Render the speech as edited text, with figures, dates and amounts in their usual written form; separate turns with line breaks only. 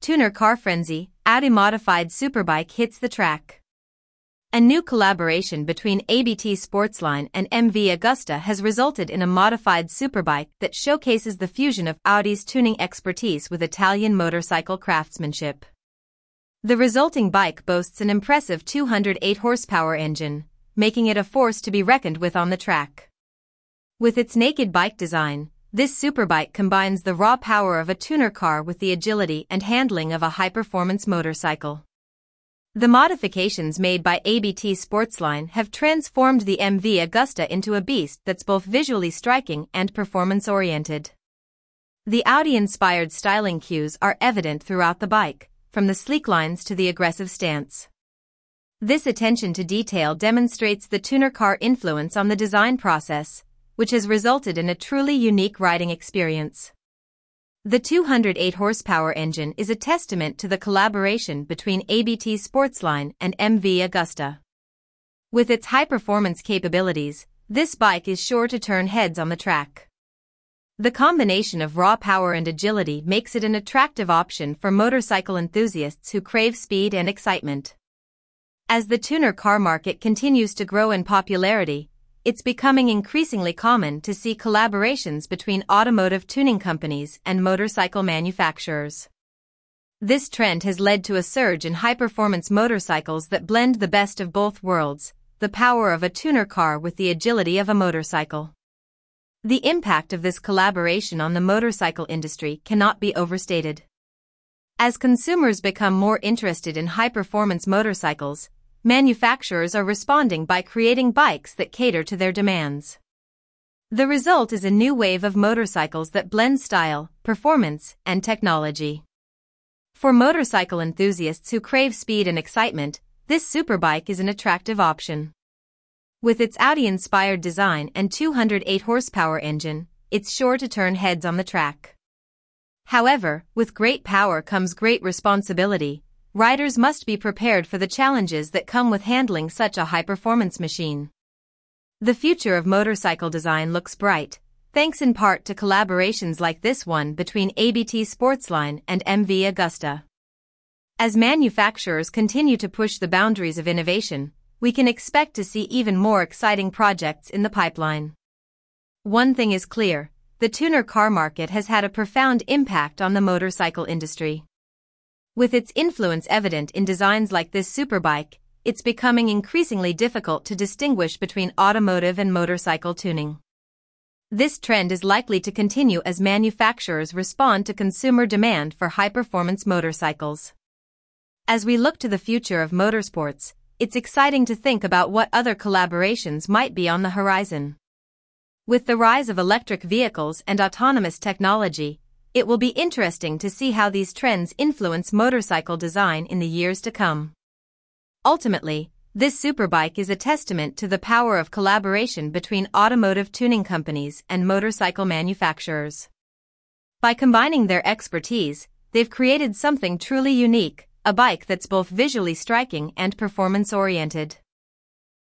Tuner car frenzy, Audi modified superbike hits the track. A new collaboration between ABT Sportsline and MV Agusta has resulted in a modified superbike that showcases the fusion of Audi's tuning expertise with Italian motorcycle craftsmanship. The resulting bike boasts an impressive 208 horsepower engine, making it a force to be reckoned with on the track. With its naked bike design, this superbike combines the raw power of a tuner car with the agility and handling of a high-performance motorcycle. The modifications made by ABT Sportsline have transformed the MV Agusta into a beast that's both visually striking and performance-oriented. The Audi-inspired styling cues are evident throughout the bike, from the sleek lines to the aggressive stance. This attention to detail demonstrates the tuner car influence on the design process, which has resulted in a truly unique riding experience. The 208 horsepower engine is a testament to the collaboration between ABT Sportsline and MV Agusta. With its high-performance capabilities, this bike is sure to turn heads on the track. The combination of raw power and agility makes it an attractive option for motorcycle enthusiasts who crave speed and excitement. As the tuner car market continues to grow in popularity, it's becoming increasingly common to see collaborations between automotive tuning companies and motorcycle manufacturers. This trend has led to a surge in high-performance motorcycles that blend the best of both worlds, the power of a tuner car with the agility of a motorcycle. The impact of this collaboration on the motorcycle industry cannot be overstated. As consumers become more interested in high-performance motorcycles, manufacturers are responding by creating bikes that cater to their demands. The result is a new wave of motorcycles that blend style, performance, and technology. For motorcycle enthusiasts who crave speed and excitement, this superbike is an attractive option. With its Audi-inspired design and 208 horsepower engine, it's sure to turn heads on the track. However, with great power comes great responsibility. Riders must be prepared for the challenges that come with handling such a high-performance machine. The future of motorcycle design looks bright, thanks in part to collaborations like this one between ABT Sportsline and MV Agusta. As manufacturers continue to push the boundaries of innovation, we can expect to see even more exciting projects in the pipeline. One thing is clear, the tuner car market has had a profound impact on the motorcycle industry. With its influence evident in designs like this superbike, it's becoming increasingly difficult to distinguish between automotive and motorcycle tuning. This trend is likely to continue as manufacturers respond to consumer demand for high-performance motorcycles. As we look to the future of motorsports, it's exciting to think about what other collaborations might be on the horizon. With the rise of electric vehicles and autonomous technology, it will be interesting to see how these trends influence motorcycle design in the years to come. Ultimately, this superbike is a testament to the power of collaboration between automotive tuning companies and motorcycle manufacturers. By combining their expertise, they've created something truly unique, a bike that's both visually striking and performance-oriented.